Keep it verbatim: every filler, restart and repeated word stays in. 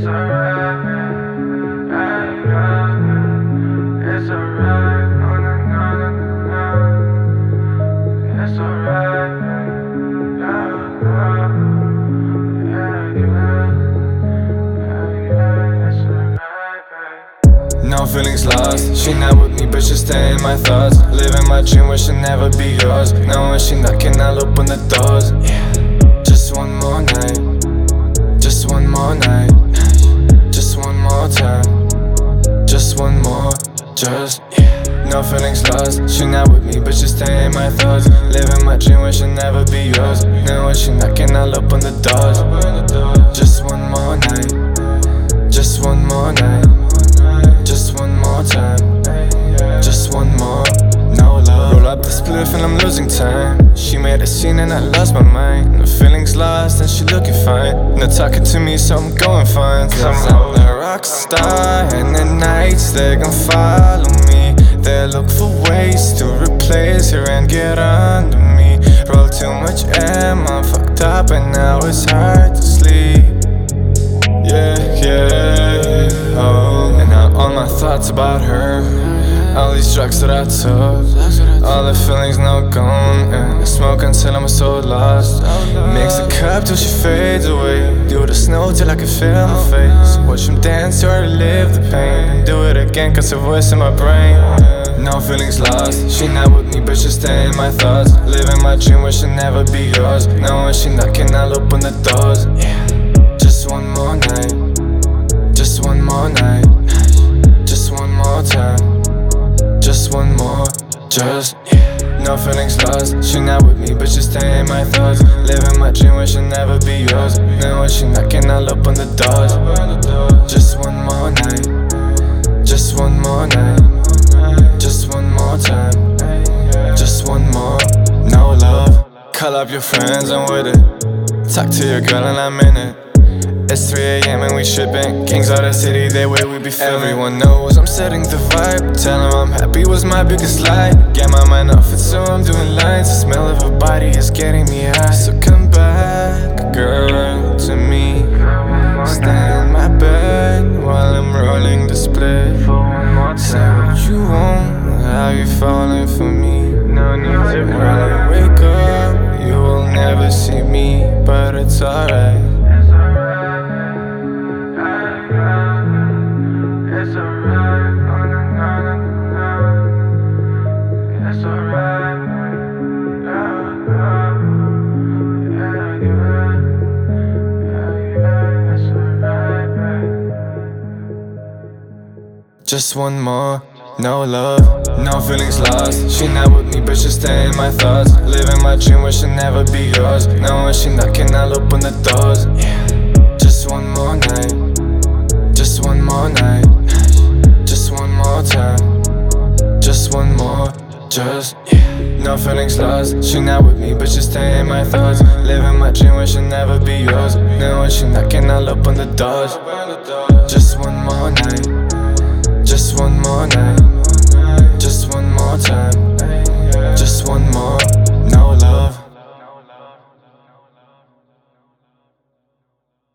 alright, yeah, yeah. It's alright, no, no, no, no, no. It's alright, yeah, yeah, yeah, yeah. It's alright, babe. No feelings lost, she not with me but she stay in my thoughts. Living my dream where she'll never be yours. Now when she knocking I'll open the doors. Yeah. Just one more night, just one more night, just one more time, just one more, just yeah. No feelings lost, she not with me but she stay in my thoughts. Living my dream where she'll never be yours. Now when she knocking I'll open the doors. Just one more night, just one more night, just one more time, just one more, no love. Roll up the spliff and I'm losing time. She made a scene and I lost my mind. No feelings lost and she looking fine. No talking to me so I'm going fine. Cause I'm the rock star and the nights they gon' follow me. They look for ways to replace her and get under me. Roll too much M, I'm fucked up and now it's hard to sleep. Yeah, yeah, oh. And now all my thoughts about her, all these drugs that I took, all the feelings now gone, and I smoke until I'm so lost. Mix the cup till she fades away, do the snow till I can feel my face. Watch them dance to relive the pain, and do it again cause her voice in my brain. No feelings lost, she not with me but she stay in my thoughts. Living my dream where she'll never be yours. Now when she knocking I'll open the doors. Just one more night, just one more night, just one more time, just one more, just yeah. No feelings lost, she not with me but she stay in my thoughts. Living my dream where she'll never be yours. Now when she knocking I'll open the doors. Just one more night, just one more night, just one more time, just one more, no love. Call up your friends, I'm with it. Talk to your girl and I'm in it. It's three A M and we shipping. Kings of the city, they way we be feeling. Everyone knows I'm setting the vibe. Tell them I'm happy was my biggest lie. Get my mind off it so I'm doing lines. The smell of her body is getting me high. So come back, girl, to me. Stay in my bed while I'm rolling the split. Say what you want, how you falling for me. No need to when I wake up, you will never see me, but it's alright. It's alright, no, no, no, no, no. It's alright, yeah, yeah, yeah, yeah, it's alright, babe. Just one more, no love, no feelings lost. She not with me but she stay in my thoughts. Living my dream where she'll never be yours. Now when she knocking I'll open the doors. Just one more night, just one more night, just one more time, just one more, just yeah. No feelings lost, she not with me but she stay in my thoughts. Living my dream where she'll never be yours. Now when she knocking I'll open the doors. Just one more night, just one more night, just one more time, just one more,